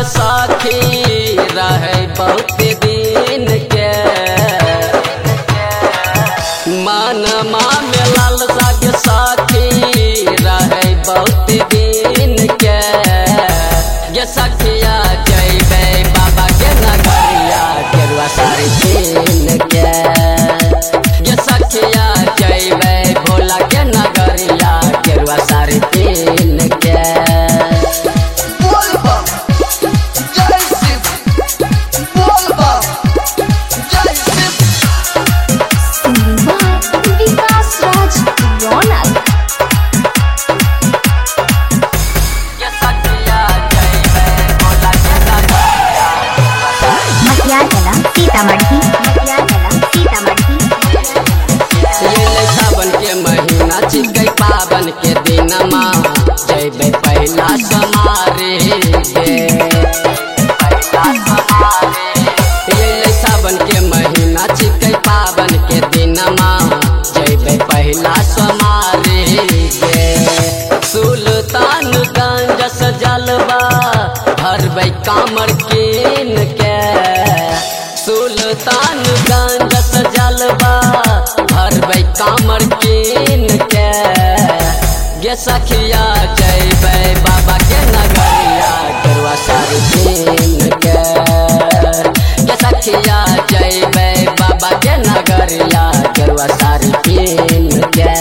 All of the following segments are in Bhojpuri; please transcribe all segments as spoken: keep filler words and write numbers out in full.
साखी रहे बहुत दिन के मन में लालसा के साखी रहे बहुत दिन के ये सखिया जैबे बाबा के नगरिया गेरुआ साड़ी पहन के ये सखिया जैबे भोला के नगरिया गेरुआ साड़ी पहन के सावन के महीना छिकै पावन के दिनमा जैबे पहला समारे सावन के महीना छिकै पावन के दिनमा जैबे पहला समारे सुल्तानगंज से जलवा भरबै कामर कीन के सुल्तानगंज से जलवा भरबै कामर कीन के गे सखिया जैबे बाबा के नगरिया गेरुआ साड़ी पहन के गे सखिया जैबे बाबा के नगरिया गेरुआ साड़ी पहन के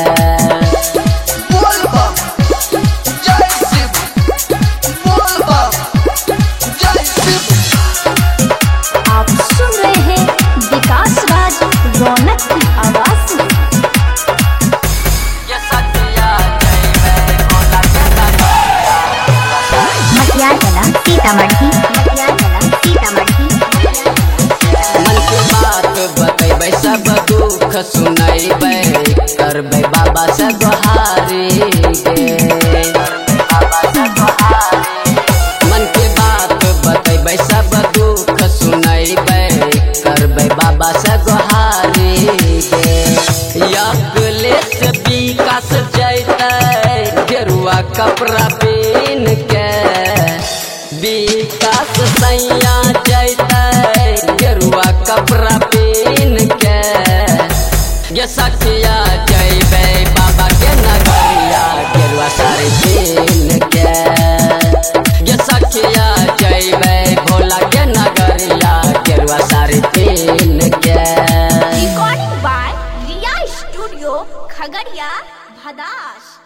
मन के बात बतेबै सब दुख सुनैबै करबै बाबा से गुहारी मन के बात बतेबै सब दुख सुनैबै करबै बाबा से गुहारी अखिलेश विकास जैतै गेरुआ कपड़ा पहन के विकास सैया जैतै गेरुआ कपड़ा पहन के ये सखिया जैबे बाबा के नगरिया गेरुआ साड़ी पहन के ये सखिया जैबे भोला के नगरिया गेरुआ साड़ी पहन के। Recording by Riya studio Khagaria Bhadas.